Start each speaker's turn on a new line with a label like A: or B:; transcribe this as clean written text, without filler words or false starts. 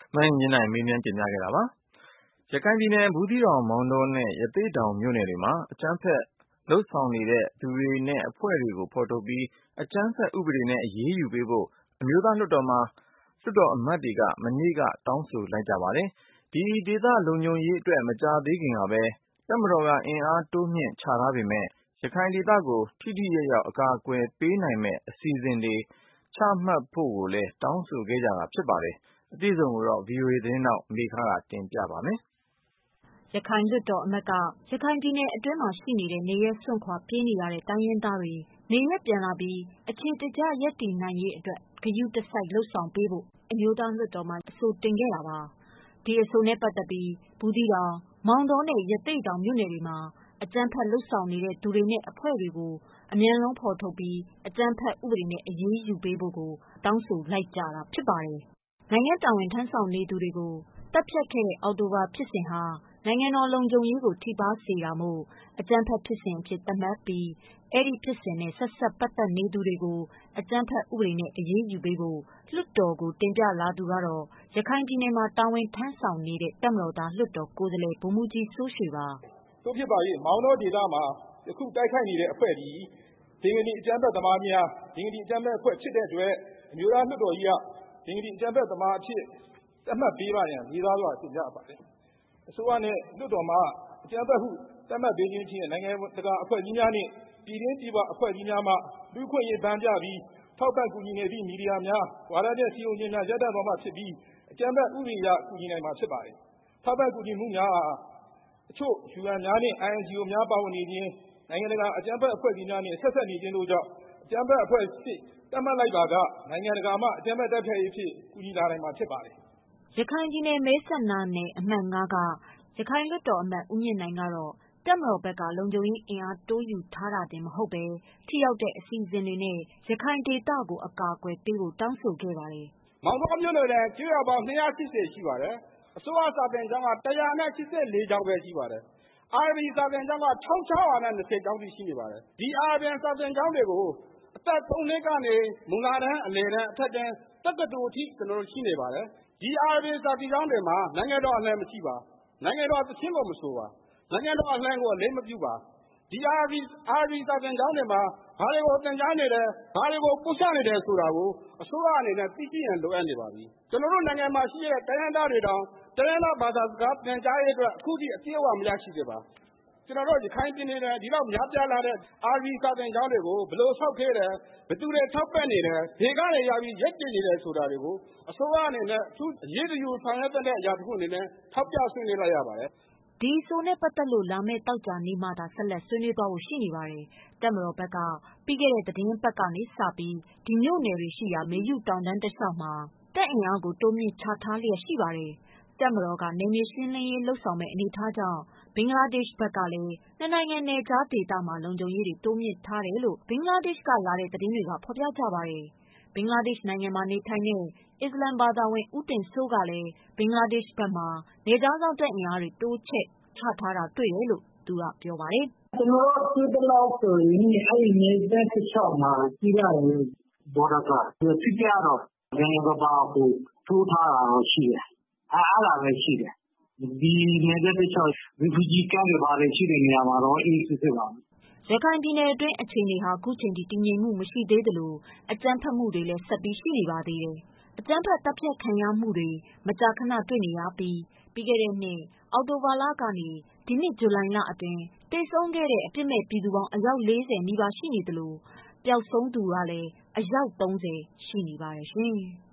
A: မင်းမြင့်နိုင်မေးမြန်းတင်ပြခဲ့တာပါ။ ရခိုင်ပြည်နယ် ဘူးသီးတောင် မောင်တောနဲ့ ရသေ့တောင်မြို့နယ်တွေမှာ အကြမ်းဖက်လုပ်ဆောင်နေတဲ့သူတွေနဲ့အဖွဲ့တွေကိုဖော်ထုတ်ပြီး အကြမ်းဖက်ဥပဒေနဲ့အရေးယူပေးဖို့ အမျိုးသားလွှတ်တော်မှာ လွှတ်တော်အမတ်တွေက မနေ့က တောင်းဆိုလိုက်ကြပါတယ်။ ဒီဒေသလုံခြုံရေးအတွက် မကြာသေးခင်ကပဲ တပ်မတော်က အင်အားတိုးမြှင့်ချထားပေမဲ့ ရခိုင်ဒေသကို ထိထိရောက်ရောက် အကာအကွယ်ပေးနိုင်မယ့် အစီအစဉ်တွေ ချမှတ်ဖို့ကိုလည်း တောင်းဆိုခဲ့ကြတာဖြစ်ပါတယ်။ အပြည့်အစုံကိုတော့ ဗွီအိုအေသတင်းထောက် မေခကတင်ပြပါမယ်
B: ။ ရခိုင်လွှတ်တော်အမတ်က ရခိုင်ပြည်နယ်အတွင်းမှာရှိနေတဲ့ နေရပ်စွန့်ခွာပြေးနေရတဲ့ တိုင်းရင်းသားတွေ နေရပ်ပြန်လာပြီး အခြေတကျရပ်တည်နိုင်ရေးအတွက် ဂရုတစိုက်လုပ်ဆောင်ပေးဖို့ အမျိုးသားလွှတ်တော်မှာ အဆိုတင်ခဲ့တာပါ။ ဒီအဆိုနဲ့ပတ်သက်ပြီး ဘူးသီးတောင် မောင်တောနဲ့ ရသေ့တောင်မြို့နယ်တွေမှာ အကြမ်းဖက်လုပ်ဆောင်နေတဲ့သူတွေနဲ့အဖွဲ့တွေကို အမြန်ဆုံးဖော်ထုတ်ပြီး အကြမ်းဖက်ဥပဒေနဲ့အရေးယူပေးဖို့ကို တောင်းဆိုလိုက်ကြတာဖြစ်ပါတယ်။ နိုင်ငံတာဝန်ထမ်းဆောင်နေသူတွေကို သတ်ဖြတ်ခဲ့တဲ့ အောက်တိုဘာဖြစ်စဉ်ဟာ နိုင်ငံတော်လုံခြုံရေးကို ထိပါးစေတာမို့ အကြမ်းဖက်ဖြစ်စဉ်အဖြစ်သတ်မှတ်ပြီး အဲဒီဖြစ်စဉ်နဲ့ ဆက်စပ်ပတ်သက်နေသူတွေကို အကြမ်းဖက်ဥပဒေနဲ့အရေးယူပေးဖို့ လွှတ်တော်ကိုတင်ပြလာသူကတော့ ရခိုင်ပြည်နယ်မှာတာဝန်ထမ်းဆောင်နေတဲ့ တပ်မတော်သားလွှတ်တော်ကိုယ်စားလှယ် ဗိုလ်မှူးကြီးစိုးရွှေပါ
C: ။ သို့ဖြစ်ပါ၍ မောင်တောဒေသမှာ ယခုတိုက်ခိုက်နေတဲ့အဖွဲ့သည် ဘင်္ဂလီအကြမ်းဖက်သမားများ ဘင်္ဂလီအကြမ်းဖက်အဖွဲ့ဖြစ်တဲ့အတွက် အမျိုးသားလွှတ်တော်ကြီးက ဘင်္ဂလီအကြမ်းဖက်သမားအဖြစ်သတ်မှတ်ပေးပါရန် လေးစားစွာတင်ပြအပ်ပါတယ်။ အစိုးရနဲ့လွှတ်တော်မှ အကြမ်းဖက်ဟုသတ်မှတ်ပေးခြင်းဖြင့် နိုင်ငံတကာအဖွဲ့အစည်းများနှင့် ပြည်တွင်းပြည်ပအဖွဲ့အစည်းများမှ လူ့အခွင့်အရေးဘန်းပြပြီး ထောက်ပံ့ကူညီနေသည့်မီဒီယာများ ဝါဒဖြန့်စည်းရုံးခြင်းများရပ်တန့်သွားမှာဖြစ်ပြီး အကြမ်းဖက်ဥပဒေအရကူညီနိုင်မှာဖြစ်ပါတယ်။ ထောက်ပံ့ကူညီမှုများအား အချို့ UN များနှင့် INGO များပါဝင်နေခြင်း နိုင်ငံတကာအကြမ်းဖက်အဖွဲ့အစည်းများနှင့်ဆက်စပ်နေခြင်းတို့ကြောင့် အကြမ်းဖက်အဖွဲ့အဖြစ်သတ်မှတ်လိုက်ပါက နိုင်ငံတကာမှအကြမ်းဖက်တိုက်ဖျက်ရေးအဖြစ်ကူညီလာနိုင်မှာဖြစ်ပါတယ်
B: ။ ရခိုင်ပြည်နယ်မဲဆန္ဒနယ်အမှတ် 5 က ရခိုင်လွှတ်တော်အမတ် ဦးမြင့်နိုင်ကတော့ တပ်မတော်ဘက်က လုံခြုံရေးအင်အားတိုးယူထားတာတင်မဟုတ်ပဲ ထိရောက်တဲ့အစီအစဉ်တွေနဲ့ ရခိုင်ဒေသကို အကာအကွယ်ပေးဖို့ တောင်းဆိုခဲ့ပါတယ်
C: ။ မောင်တောမြို့နယ်တွင်ကျေးရွာပေါင်း280ရှိပါတယ်။ အစိုးရစာသင်ကျောင်းက184ကျောင်းပဲရှိပါတယ်။ အာရဗီစာသင်ကျောင်းက1620ကျောင်းထိရှိနေပါတယ်။ ဒီအာရဗီစာသင်ကျောင်းတွေကို အသက်3နှစ်ကနေမူလတန်းအလယ်တန်းအထက်တန်းတက္ကသိုလ်အထိရှိနေပါတယ်။ ဒီအာရဗီစာသင်ကျောင်းတွေမှာ နိုင်ငံတော်အလံမရှိပါ။ နိုင်ငံတော်သီချင်းကိုမဆိုပါ။ နိုင်ငံတော်အလံကိုအလေးမပြုပါ။ ဒီအာရဗီစာသင်ကျောင်းတွေမှာ ဘာတွေကိုသင်ကြားနေတယ် ဘာတွေကိုပို့ချနေတယ်ဆိုတာကို အစိုးရအနေနဲ့သိရှိရန်လိုအပ်နေပါပြီ။ ကျနော်တို့နိုင်ငံမှာရှိတဲ့တိုင်းရင်းသားတွေတောင် တိုင်းရင်းသားဘာသာစကားသင်ကြားရေးအတွက်အခုထိအပြည့်အဝမရရှိသေးပါ။ ကျနော်တို့ရခိုင်ပြည်နယ်တွင်ဒီလောက်များပြားလာတဲ့အာရဗီစာသင်ကျောင်းတွေကို ဘယ်လိုဆောက်ခဲ့တယ် ဘယ်သူတွေထောက်ပံ့နေတယ် ဘယ်ကနေရပြီးရပ်တည်နေတယ်ဆိုတာတွေကို အစိုးရအနေနဲ့အထူးအရေးတယူဆောင်ရွက်သင့်တဲ့အရာတခုအနေနဲ့ထောက်ပြဆွေးနွေးလိုက်ရပါတယ်
B: ။ ဒီအဆိုနဲ့ပတ်သက်လို့ လာမယ့်သောကြာနေ့မှသာ ဆက်လက်ဆွေးနွေးသွားဖို့ရှိနေပါတယ်။ တပ်မတော်ဘက်က ပြီးခဲ့တဲ့သီတင်းပတ်ကနေစပြီး ဒီမြို့နယ်တွေရှိရာ မေယုတောင်တန်းတလျှောက်မှာ တပ်အင်အားကို တိုးမြှင့်ချထားလျက်ရှိပါတယ်။ တပ်မတော်က နယ်မြေရှင်းလင်းရေးလုပ်ဆောင်မယ့်အနေအထားကြောင့် ဘင်္ဂလားဒေ့ရှ်ဘက်ကလည်း နှစ်နိုင်ငံနယ်ခြားဒေသမှာ လုံခြုံရေးတွေတိုးမြှင့်ထားတယ်လို့ ဘင်္ဂလားဒေ့ရှ်ကလာတဲ့သတင်းတွေကဖော်ပြကြပါတယ်။ ဘင်္ဂလားဒေ့ရှ်နိုင်ငံမှာနေထိုင်တဲ့ အစ္စလာမ်ဘာသာဝင် ဦးတင်စိုးကလည်း ဘင်္ဂလားဒေ့ရှ်ဘက်မှာ နယ်ခြားစောင့်တပ်အင်အားတွေတိုးချဲ့ချထားတာတွေ့တယ်လို့ပြောပါတယ်
D: ။ “ကျနော်တို့တွေ့သလောက်ဆိုရင် အဲဒီနယ်စပ်တလျှောက်မှာရှိတဲ့ border guard အထူးသဖြင့်ကတော့ နိုင်ငံတော်ဘာကိုထိုးထားတာတော့ရှိတယ်။ အဲဒါပဲရှိတယ်။ ဒီနယ်စပ်တလျှောက် refugee camp တွေဘာတွေရှိတဲ့နေရာမှာတော့အေးအေးဆေးဆေးပါပဲ။
B: ” ရခိုင်ပြည်နယ်အတွင်းအခြေအနေဟာခုချိန်ထိတည်ငြိမ်မှုမရှိသေးသလို အကြမ်းဖက်မှုတွေလည်းဆက်ပြီးရှိနေပါသေးတယ်။ အကြမ်းဖက်သတ်ဖြတ်ခံရမှုတွေ မကြာခဏတွေ့နေရပြီး ပြီးခဲ့တဲ့နှစ် အောက်တိုဘာလကနေ ဒီနှစ်ဇူလိုင်လအတွင်း သေဆုံးခဲ့တဲ့ အပြစ်မဲ့ပြည်သူပေါင်း အယောက် 40 နီးပါးရှိနေသလို ပျောက်ဆုံးသူကလည်း အယောက် 30 ရှိနေပါတယ်ရှင်။